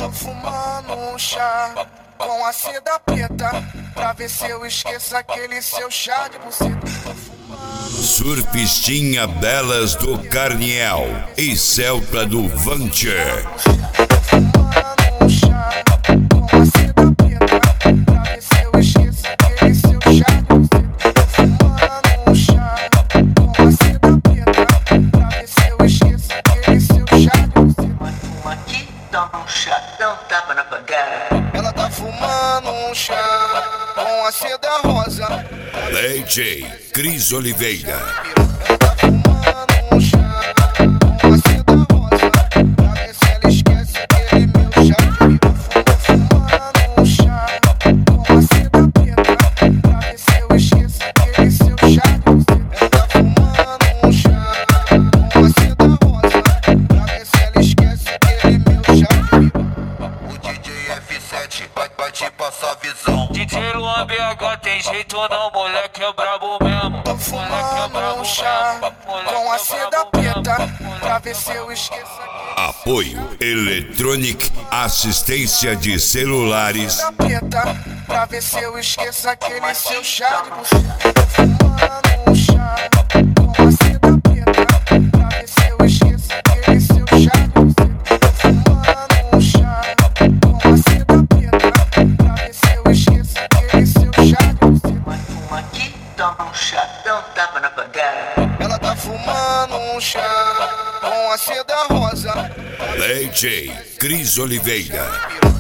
tô fumando um chá com a seda preta, pra ver se eu esqueço aquele seu chá de buceta. Surfistinha Belas do Carniel e Celta do Vancher. Ela tá fumando um chá com a seda rosa. DJ Cris Oliveira. Ela tá fumando um chá com a seda rosa, pra ver se ela esquece aquele meu chá. Fumando um chá com a seda preta, pra ver se eu esqueço aquele seu chá. Ela tá fumando um chá com a seda rosa, pra ver se ela esquece aquele meu chá. O DJ F7 vai te passar visão. DJ Luan BH tem jeito não, moleque é brabo mesmo. Tô fumando um chá com a seda preta, pra ver se eu esqueço aquele Apoio Electronic Assistência de Celulares. seda preta, pra ver se eu esqueço aquele seu chá de buceta. Tô fumando um chá com a seda preta, pra ver se eu esqueço aquele seu chá de buceta. Tô fumando um chá com a seda preta, pra ver se eu esqueço aquele seu chá de buceta. Fuma aqui, toma um chá, dá um tapa na bagara. Ela tá fumando um chá com a seda rosa. DJ Cris Oliveira.